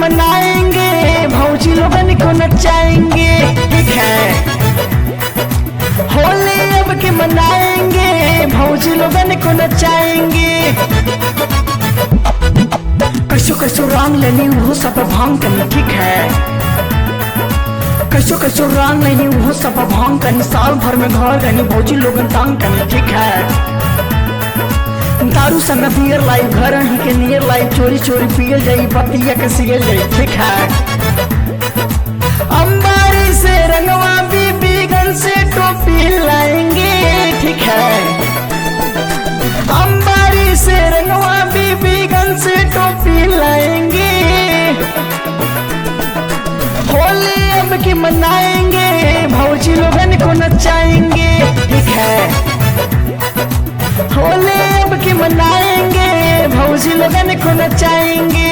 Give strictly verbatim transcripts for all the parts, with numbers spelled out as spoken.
मनाएंगे, भौजी लोगन को नचाएंगे, ठीक है। होली अब के मनाएंगे, भौजी लोगन को नचाएंगे। कैसो कैसो रंग लेनी वो सब भांग करनी, ठीक है। कैसो कैसो रंग लेनी वो सब भांग करनी, साल भर में घर गनी भौजी लोगन तंग करनी, ठीक है। दारू संग पियर लाई घर ही के नियर लाई, चोरी चोरी पियल जाई पतिया के सियल जाई, ठीक है। अंबारी से रंगवा बीबी गन से टोपी लाएंगे, ठीक है। अंबारी से रंगवा बीबी गन से टोपी लाएंगे। होली अब की मनाएंगे, भौजी लोगन को नचाएंगे, ठीक है। होली अब की मनाएंगे, भौजी लोगन को नचाएंगे।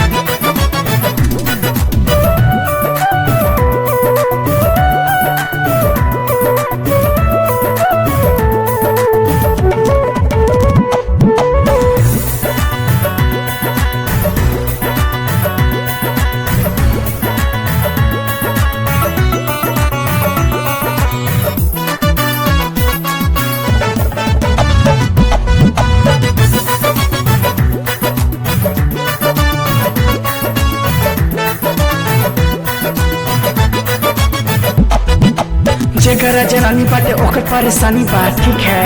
जेकरा जनानी बाटे ओकर परेशानी बा, ठीक है।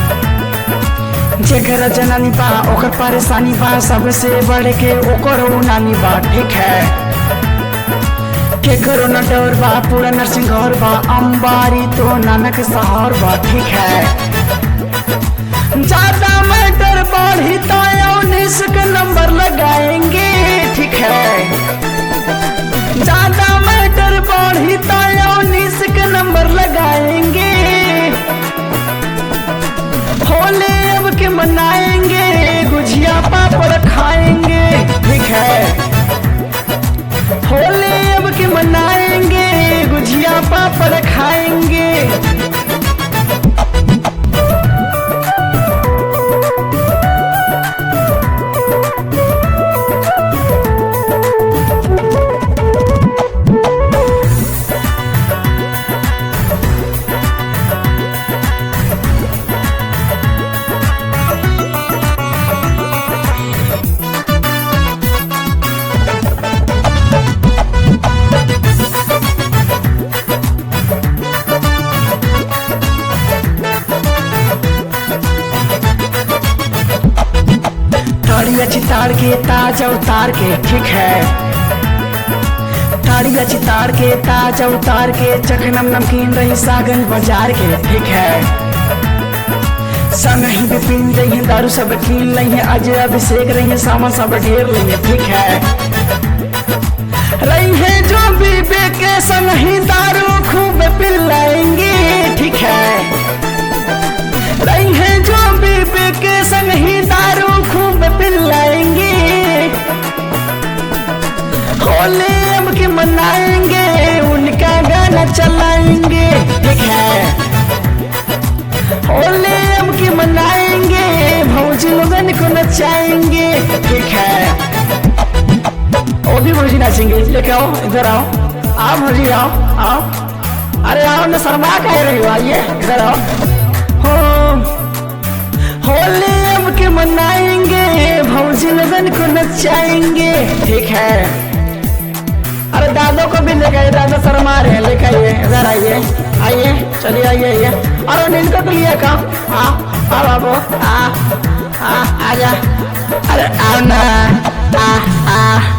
जेकरा जनानी बा ओकर परेशानी बा, सबसे बढ़ के ओकर नानी बा, ठीक है। के करो न डर बा, पूरा नर्सिंग घर बा, अंबारी तो नानक शहर बा, ठीक है। ज्यादा मैटर बढ़ी तो उन्नीस का नंबर लगाएंगे, ठीक है। ज्यादा मैटर बढ़ी तो उन्नीस का नंबर लगाएंगे। होली अब के मनाएंगे, गुजिया पापड़ खाएंगे, ठीक है। होली अब के मनाएंगे, गुजिया पापड़ खाएंगे। ताड़िया चितार के ताजा उतार के, ठीक है। ताड़िया चितार के ताजा उतार के, चखनम नमकीन रही सागन बाजार के, ठीक है। संग ही बिपिन रही दारू सब कीन लही, अजय अभिषेक रही सामान सब ढेर लही, ठीक है। रही है जो बीबे के संग ही दारू खूब पिलाएंगे, ठीक है। रही है जो बीबे के संग ही दारू खूब पिलाएंगे। होली अब के मनाएंगे, उनका गाना चलाएंगे, ठीक है। होली अब के मनाएंगे, भौजी लोगन को नचाएंगे, ठीक है। वो भी भौजी नाचेंगे, लेके आओ, इधर आओ, आओ भौजी आओ, आओ। अरे आओ न, शर्मा कह रही हो, आइए इधर आओ। हो होली अब के मनाएंगे, भौजी लोगन को नचाएंगे, ठीक है। अरे दादो को भी लेकर आइए, दादा शर्मा रहे हैं, लेकर आइए, इधर आइए, आइए, चलिए आइए आइए। अरे इनको तो लिया का, हाँ हाँ बाबू, हाँ हाँ आजा। अरे आओ ना, हाँ हाँ